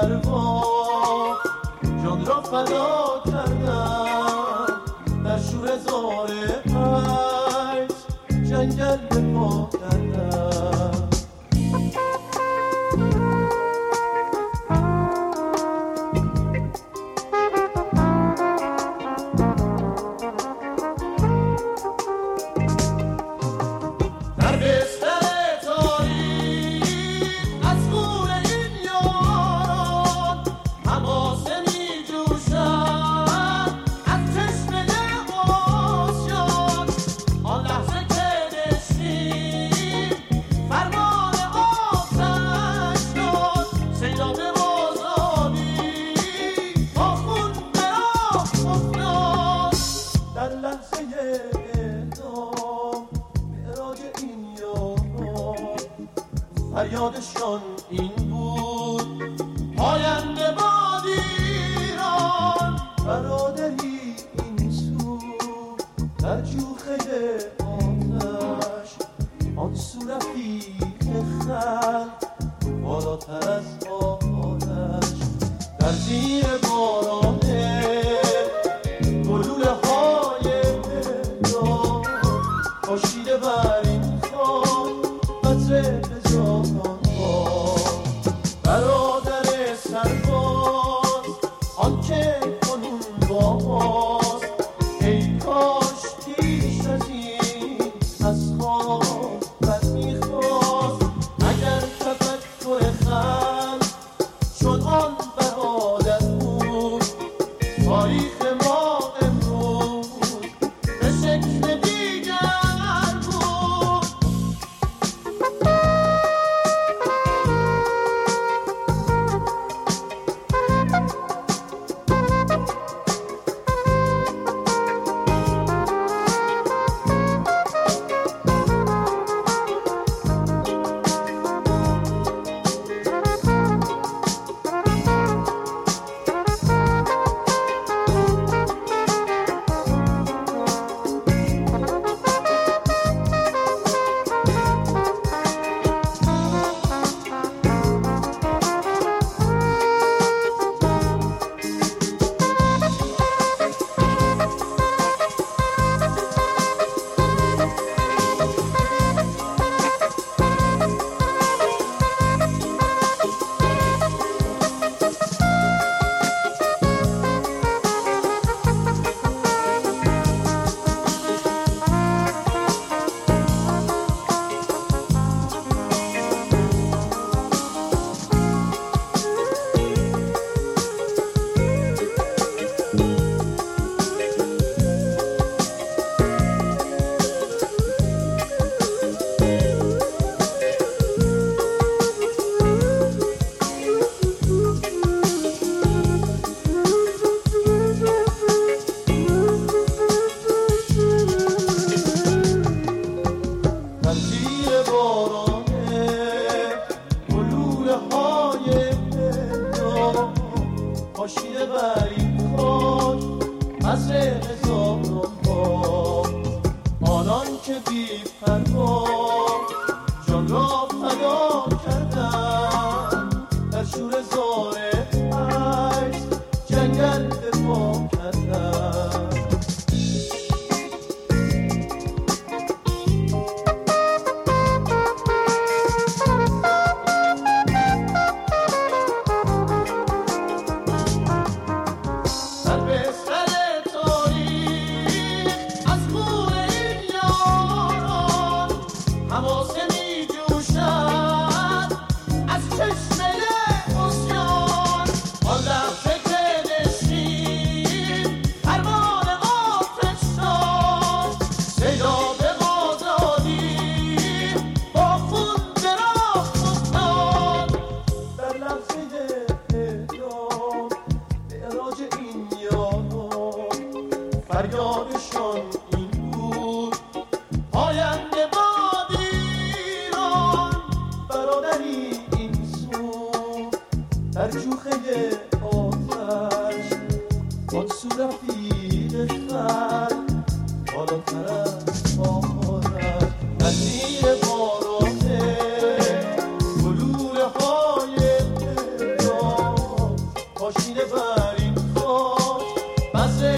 پروا جان را فدا کردم در شور زار عشق جنگل به پا کردم. فریادشان این بود پاینده باد ایران، برادری این سو در جوخه آتش، آن سو رفیق خلق بالاتر از آتش. در زیر بارانه گلوله های دلدار پاشیده بر این خاک قطره برادر سرباز آن که کنون باز، ای کاش پیش از این از خواب بد میخواست. اگر تفکر خلق شد آن برادر بود، تاریخ ما امروز به شکل دیگر بود. پاشیده بر این خاک عصر هزاران بار، آنان که بی پروا جان را فدا کردن در شور زار عشق جنگل به پا کردن. فریادشان این بود پاینده باد ایران، برادری این سو در جوخه آتش، آن سو رفیق خلق بالاتر از آتش. در زیر بارانه گلوله های دلدار بس